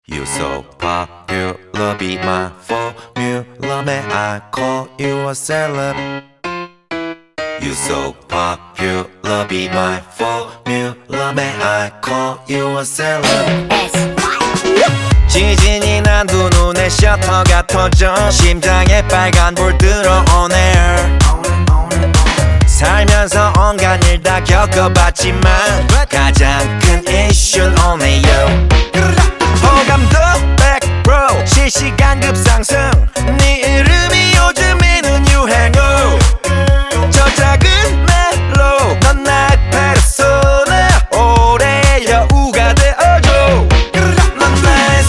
You so popular, be my formula. May I call you a celeb? You so popular, be my formula. May I call you a celeb? 지진이 난 두 눈에 셔터가 터져 심장에 빨간불 들어오네. 살면서 온갖 일 다 겪어봤지만 가장 큰 이슈는 only you. 호감도 100% 실시간 급상승. 네 이름이 요즘에는 유행어. 저 작은 멜로 넌 나의 페르소나. 올해 여우가 되어줘. 넌 나의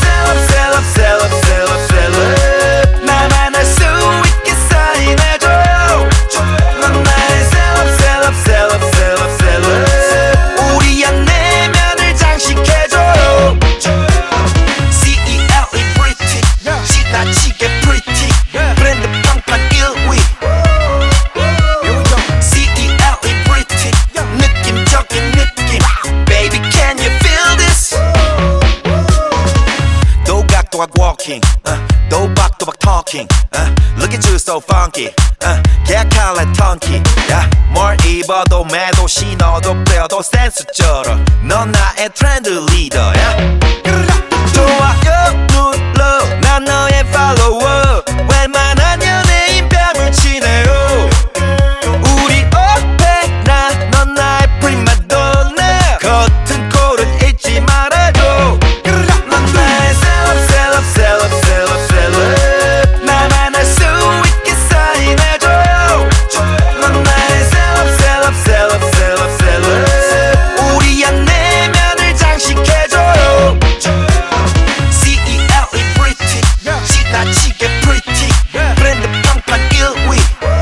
셀럽 나만 알 수 있게 사인해줘요. 넌 나의 셀럽 우리 안 내면을 장식해줘요. CELE pretty 지나치게 pretty 브랜드 평판 1위. CELE pretty 느낌적인 느낌. Baby can you feel this? 도각도각 walking 도박도박 talking Look at you so funky 계약할래 턴키 뭘 입어도 매도 신어도 빼어도 센스쩔어. 넌 나의 트렌드 리더야. 좋아요 눌러 난 너의 follower. 웬만한 연예인 뺨을 치네요. 우리 오페라 넌 나의 프리마돈나. 겉은 콜은 잊지 말아줘. 넌 나의 셀럽 나만 알 수 있게 사인해줘요. 넌 나의 셀럽 우리 안 내면을 장식해줘요. CELE pretty 지나치게 pretty 브랜드 평판 1위.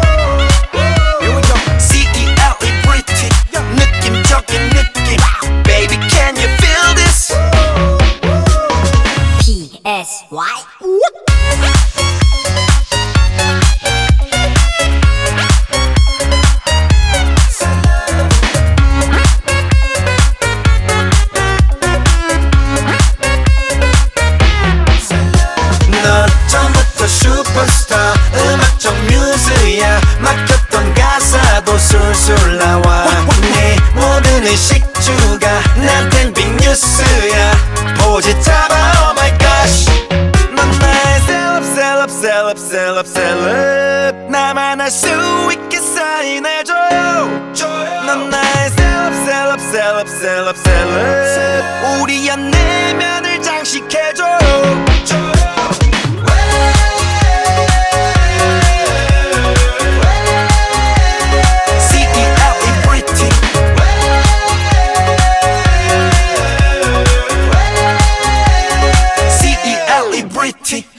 CELE pretty 느낌적인 느낌. Baby can you feel this? PSY. 넌 처음부터 슈퍼스타 음악적 뮤즈야. 막혔던 가사도 술술 나와. 네 모든 의식주가 나한텐 빅뉴스야. 포즈 잡아 oh my gosh. 넌 나의 셀럽 나만 알 수 있게 사인해줘요. 넌 나의 셀럽 우리 안 내면을 장식해줘요. CELE pretty CELE pretty